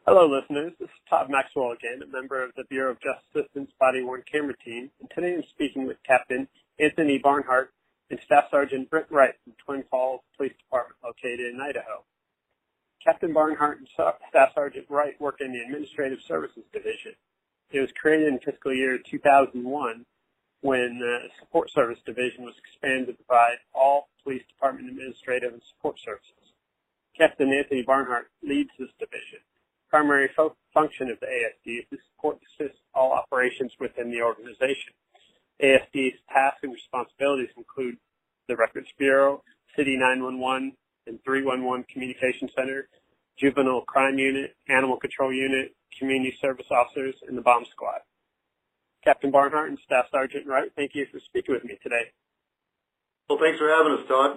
Hello, listeners. This is Todd Maxwell again, a member of the Bureau of Justice Assistance Body-Worn Camera Team, and today I'm speaking with Captain Anthony Barnhart and Staff Sergeant Brent Wright from Twin Falls Police Department located in Idaho. Captain Barnhart and Staff Sergeant Wright work in the Administrative Services Division. It was created in fiscal year 2001 when the Support Service Division was expanded to provide all Police Department administrative and support services. Captain Anthony Barnhart leads this division. Primary function of the ASD is to support and assist all operations within the organization. ASD's tasks and responsibilities include the Records Bureau, City 911 and 311 Communication Center, Juvenile Crime Unit, Animal Control Unit, Community Service Officers, and the Bomb Squad. Captain Barnhart and Staff Sergeant Wright, thank you for speaking with me today. Well, thanks for having us, Todd.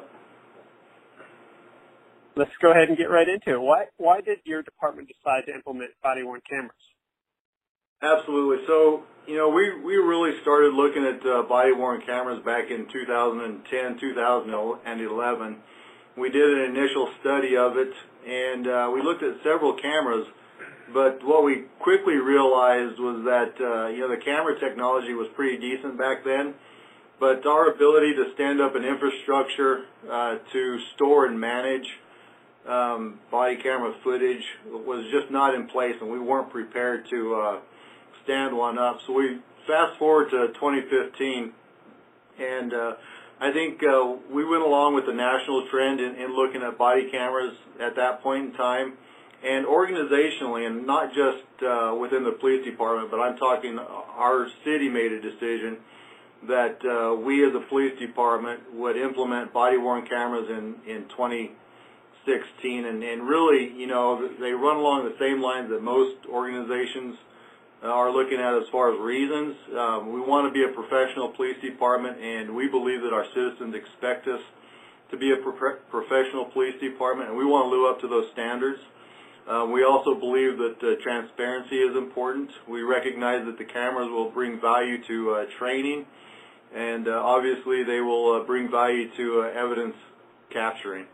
Let's go ahead and get right into it. Why did your department decide to implement body-worn cameras? Absolutely. So, we really started looking at body-worn cameras back in 2010, 2011. We did an initial study of it, and we looked at several cameras. But what we quickly realized was that, the camera technology was pretty decent back then, but our ability to stand up an infrastructure to store and manage body camera footage was just not in place, and we weren't prepared to stand one up. So we fast forward to 2015, and I think we went along with the national trend in looking at body cameras at that point in time. And organizationally, and not just within the police department, but I'm talking our city made a decision that we as a police department would implement body-worn cameras in 2016. And really, they run along the same lines that most organizations are looking at as far as reasons. We want to be a professional police department, and we believe that our citizens expect us to be a professional police department, and we want to live up to those standards. We also believe that transparency is important. We recognize that the cameras will bring value to training, and obviously they will bring value to evidence capturing.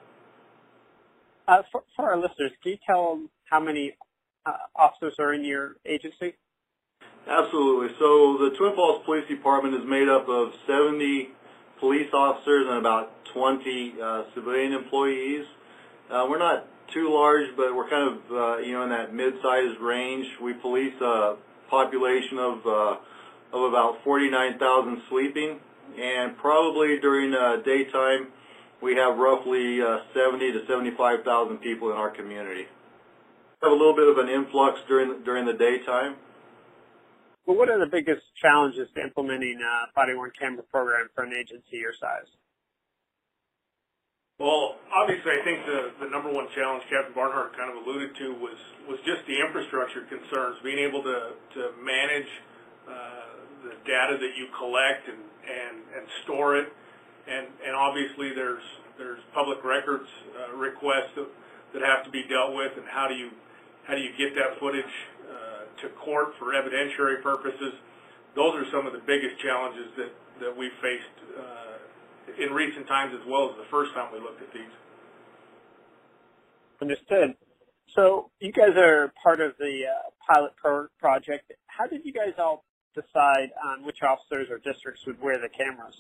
For our listeners, can you tell them how many officers are in your agency? Absolutely. So the Twin Falls Police Department is made up of 70 police officers and about 20 civilian employees. We're not too large, but we're kind of in that mid-sized range. We police a population of about 49,000 sleeping, and probably during daytime we have roughly 70 to 75,000 people in our community. We have a little bit of an influx during the daytime. Well, what are the biggest challenges to implementing a body-worn camera program for an agency your size? Well, obviously, I think the number one challenge Captain Barnhart kind of alluded to was just the infrastructure concerns, being able to manage the data that you collect and store it, and obviously there's public records requests that have to be dealt with, and how do you get that footage to court for evidentiary purposes. Those are some of the biggest challenges that we faced in recent times, as well as the first time we looked at these. Understood. So you guys are part of the pilot project. How did you guys all decide on which officers or districts would wear the cameras?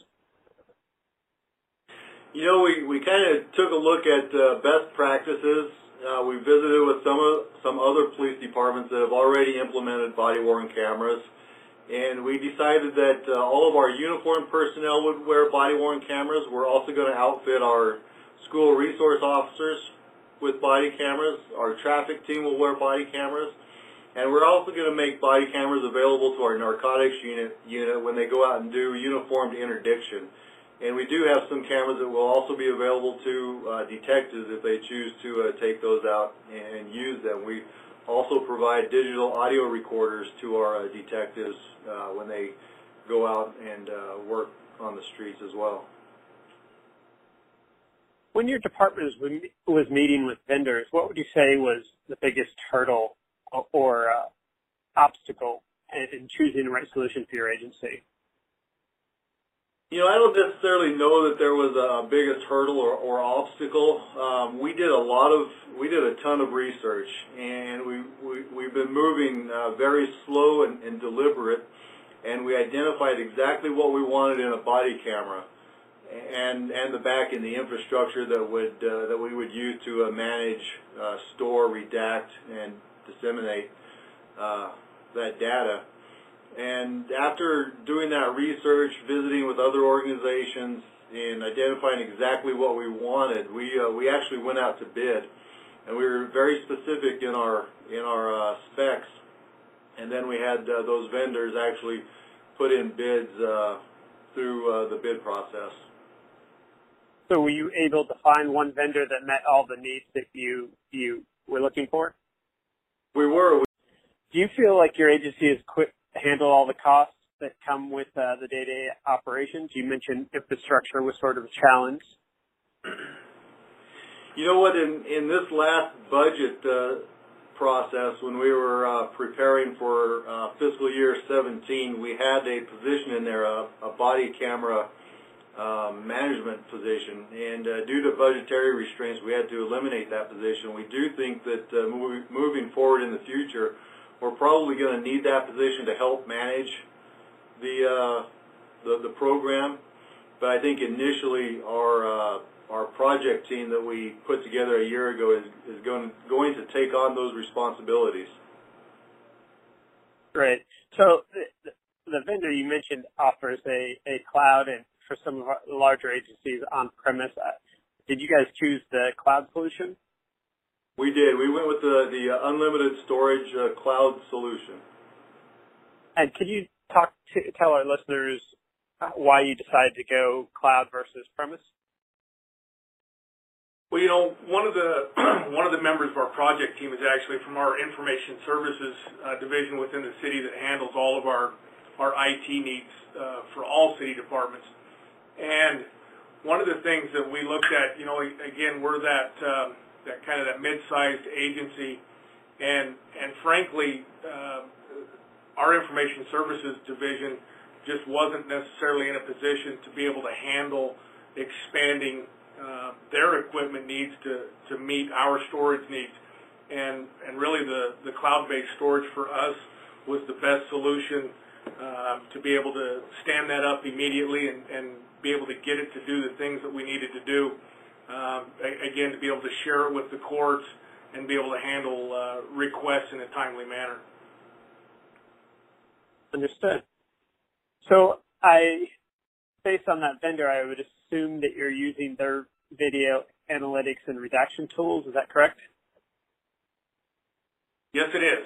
We kind of took a look at best practices. We visited with some other police departments that have already implemented body-worn cameras. And we decided that all of our uniformed personnel would wear body-worn cameras. We're also going to outfit our school resource officers with body cameras. Our traffic team will wear body cameras. And we're also going to make body cameras available to our narcotics unit when they go out and do uniformed interdiction. And we do have some cameras that will also be available to detectives if they choose to take those out and use them. We also provide digital audio recorders to our detectives when they go out and work on the streets as well. When your department was meeting with vendors, what would you say was the biggest hurdle or obstacle in choosing the right solution for your agency? I don't necessarily know that there was a biggest hurdle or obstacle. We did a ton of research, and we've been moving very slow and deliberate, and we identified exactly what we wanted in a body camera, and the back end, the infrastructure that we would use to manage, store, redact, and disseminate that data. And after doing that research, visiting with other organizations, and identifying exactly what we wanted, we actually went out to bid, and we were very specific in our specs. And then we had those vendors actually put in bids through the bid process. So were you able to find one vendor that met all the needs that you were looking for? We were. Do you feel like your agency is equipped to handle all the costs that come with the day-to-day operations? You mentioned infrastructure was sort of a challenge. You know what? In this last budget process, when we were preparing for fiscal year 17, we had a position in there, a body camera management position, and due to budgetary restraints, we had to eliminate that position. We do think that moving forward in the future, we're probably going to need that position to help manage the program. But I think initially our project team that we put together a year ago is going to take on those responsibilities. Great. So the vendor you mentioned offers a cloud, and for some of our larger agencies on-premise. Did you guys choose the cloud solution? We did. We went with the unlimited storage cloud solution. And could you tell our listeners why you decided to go cloud versus premise? Well, one of the members of our project team is actually from our information services division within the city that handles all of our IT needs for all city departments. And one of the things that we looked at, again, we're that kind of that mid-sized agency, and frankly, our information services division just wasn't necessarily in a position to be able to handle expanding their equipment needs to meet our storage needs. And really the cloud-based storage for us was the best solution to be able to stand that up immediately and be able to get it to do the things that we needed to do. Again, to be able to share it with the courts and be able to handle requests in a timely manner. Understood. So based on that vendor, I would assume that you're using their video analytics and redaction tools. Is that correct? Yes, it is.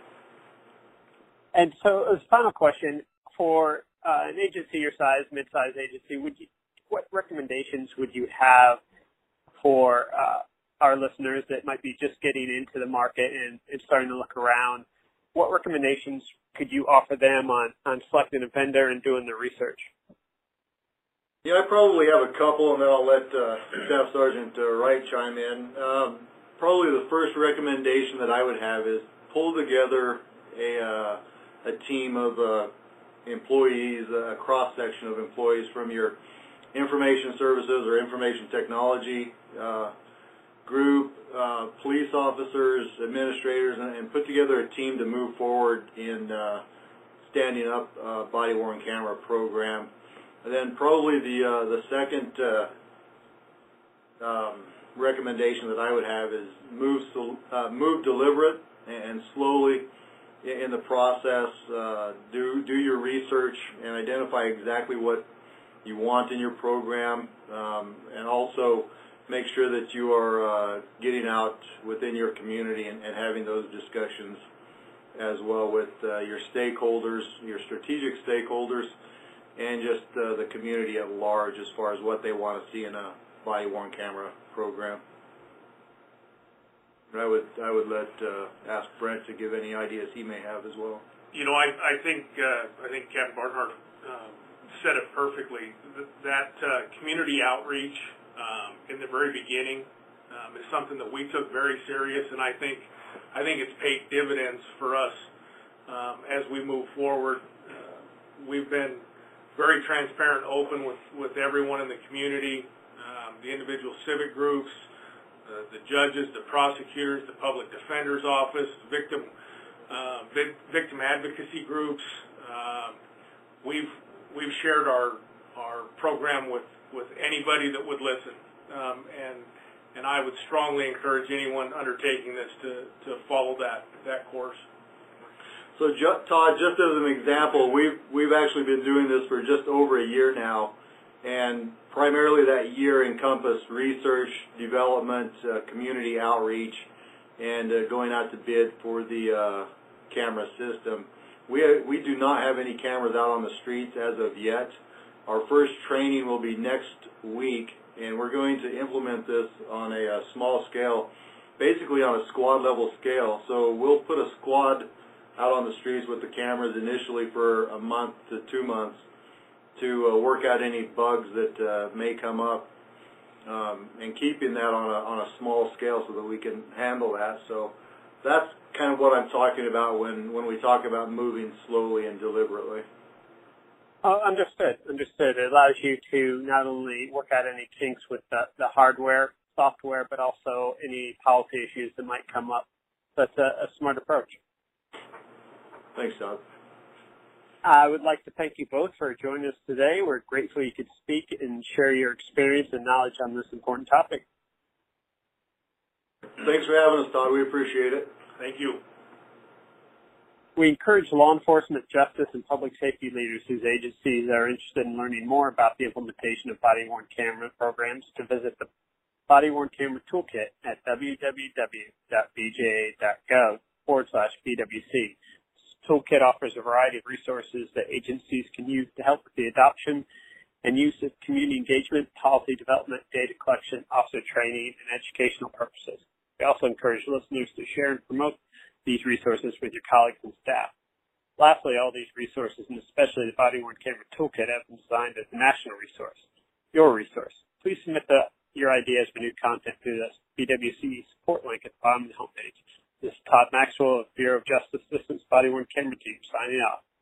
And so as a final question, for an agency your size, mid-sized agency, what recommendations would you have for our listeners that might be just getting into the market and starting to look around? What recommendations could you offer them on selecting a vendor and doing the research? Yeah, I probably have a couple, and then I'll let Staff Sergeant Wright chime in. Probably the first recommendation that I would have is pull together a team of employees, a cross-section of employees from your information services or information technology group, police officers, administrators, and put together a team to move forward in standing up a body-worn camera program. And then probably the second recommendation that I would have is move deliberate and slowly in the process. Do your research and identify exactly what you want in your program, and also make sure that you are getting out within your community and having those discussions as well with your stakeholders, your strategic stakeholders, and just the community at large as far as what they want to see in a body-worn camera program. And I would ask Brent to give any ideas he may have as well. I think Captain Barnhart said it perfectly. That community outreach in the very beginning is something that we took very serious, and I think it's paid dividends for us as we move forward. We've been very transparent, open with everyone in the community, the individual civic groups, the judges, the prosecutors, the public defender's office, victim advocacy groups. We've shared our program with anybody that would listen, and I would strongly encourage anyone undertaking this to follow that course. So Todd, just as an example, we've actually been doing this for just over a year now, and primarily that year encompassed research, development, community outreach, and going out to bid for the camera system. We do not have any cameras out on the streets as of yet. Our first training will be next week, and we're going to implement this on a small scale, basically on a squad level scale. So we'll put a squad out on the streets with the cameras initially for a month to 2 months to work out any bugs that may come up, and keeping that on a small scale so that we can handle that. So that's kind of what I'm talking about when we talk about moving slowly and deliberately. Oh, understood. It allows you to not only work out any kinks with the hardware, software, but also any policy issues that might come up. That's a smart approach. Thanks, Todd. I would like to thank you both for joining us today. We're grateful you could speak and share your experience and knowledge on this important topic. Thanks for having us, Todd. We appreciate it. Thank you. We encourage law enforcement, justice, and public safety leaders whose agencies are interested in learning more about the implementation of body-worn camera programs to visit the Body-Worn Camera Toolkit at www.bja.gov/BWC. This toolkit offers a variety of resources that agencies can use to help with the adoption and use of community engagement, policy development, data collection, officer training, and educational purposes. We also encourage listeners to share and promote these resources with your colleagues and staff. Lastly, all these resources, and especially the Body-Worn Camera Toolkit, have been designed as a national resource, your resource. Please submit your ideas for new content through the BWC support link at the bottom of the homepage. This is Todd Maxwell of Bureau of Justice Assistance Body-Worn Camera Team signing off.